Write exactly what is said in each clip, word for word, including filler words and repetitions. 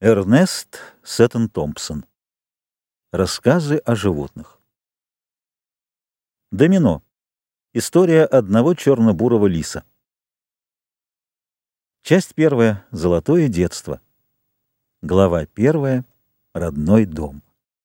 Эрнест Сеттон Томпсон. Рассказы о животных. Домино. История одного черно-бурого лиса. Часть первая. Золотое детство. Глава первая. Родной дом.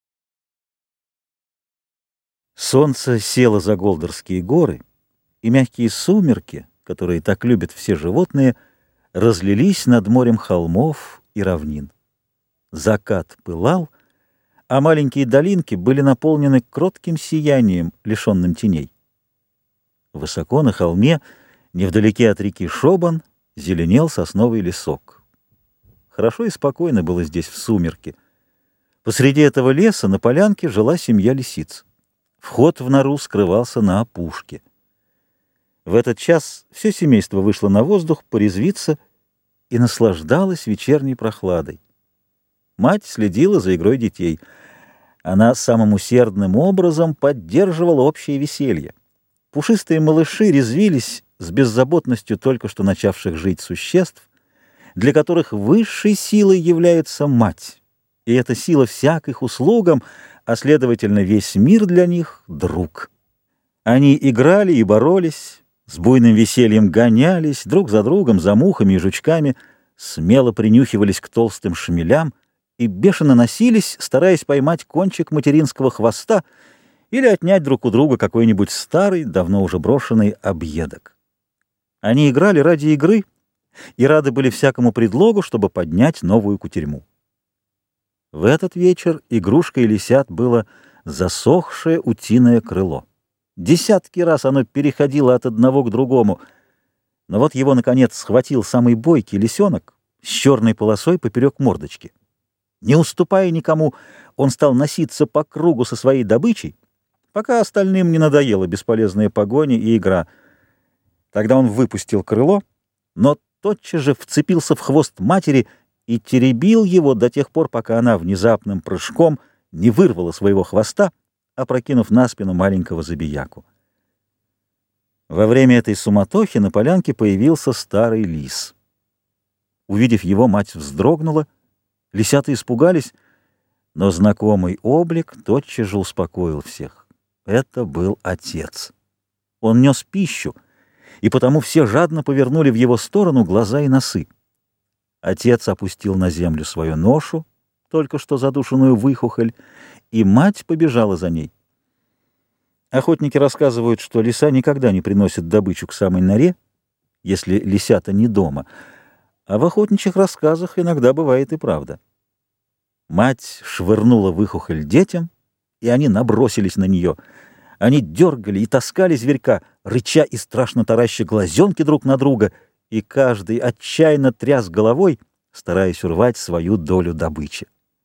Солнце село за Голдерские горы, и мягкие сумерки, которые так любят все животные, разлились над морем холмов и равнин. Закат пылал, а маленькие долинки были наполнены кротким сиянием, лишенным теней. Высоко на холме, невдалеке от реки Шобан, зеленел сосновый лесок. Хорошо и спокойно было здесь в сумерки. Посреди этого леса на полянке жила семья лисиц. Вход в нору скрывался на опушке. В этот час все семейство вышло на воздух порезвиться и наслаждалось вечерней прохладой. Мать следила за игрой детей. Она самым усердным образом поддерживала общее веселье. Пушистые малыши резвились с беззаботностью только что начавших жить существ, для которых высшей силой является мать, и эта сила вся к их услугам, а, следовательно, весь мир для них — друг. Они играли и боролись, с буйным весельем гонялись друг за другом, за мухами и жучками, смело принюхивались к толстым шмелям и бешено носились, стараясь поймать кончик материнского хвоста или отнять друг у друга какой-нибудь старый, давно уже брошенный объедок. Они играли ради игры и рады были всякому предлогу, чтобы поднять новую кутерьму. В этот вечер игрушкой лисят было засохшее утиное крыло. Десятки раз оно переходило от одного к другому, но вот его, наконец, схватил самый бойкий лисенок с черной полосой поперек мордочки. Не уступая никому, он стал носиться по кругу со своей добычей, пока остальным не надоела бесполезная погоня и игра. Тогда он выпустил крыло, но тотчас же вцепился в хвост матери и теребил его до тех пор, пока она внезапным прыжком не вырвала своего хвоста, опрокинув на спину маленького забияку. Во время этой суматохи на полянке появился старый лис. Увидев его, мать вздрогнула. Лисята испугались, но знакомый облик тотчас же успокоил всех. Это был отец. Он нес пищу, и потому все жадно повернули в его сторону глаза и носы. Отец опустил на землю свою ношу, только что задушенную выхухоль, и мать побежала за ней. Охотники рассказывают, что лиса никогда не приносит добычу к самой норе, если лисята не дома, а в охотничьих рассказах иногда бывает и правда. Мать швырнула выхухоль детям, и они набросились на нее. Они дергали и таскали зверька, рыча и страшно тараща глазенки друг на друга, и каждый отчаянно тряс головой, стараясь урвать свою долю добычи.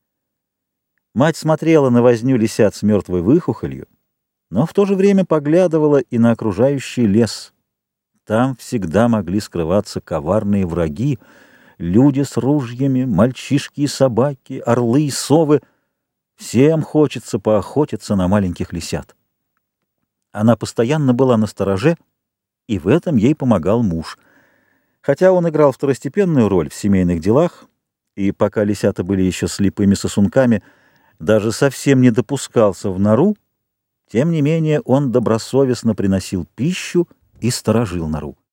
Мать смотрела на возню лисят с мертвой выхухолью, но в то же время поглядывала и на окружающий лес. Там всегда могли скрываться коварные враги, люди с ружьями, мальчишки и собаки, орлы и совы. Всем хочется поохотиться на маленьких лисят. Она постоянно была настороже, и в этом ей помогал муж. Хотя он играл второстепенную роль в семейных делах, и пока лисята были еще слепыми сосунками, даже совсем не допускался в нору, тем не менее он добросовестно приносил пищу и сторожил нору.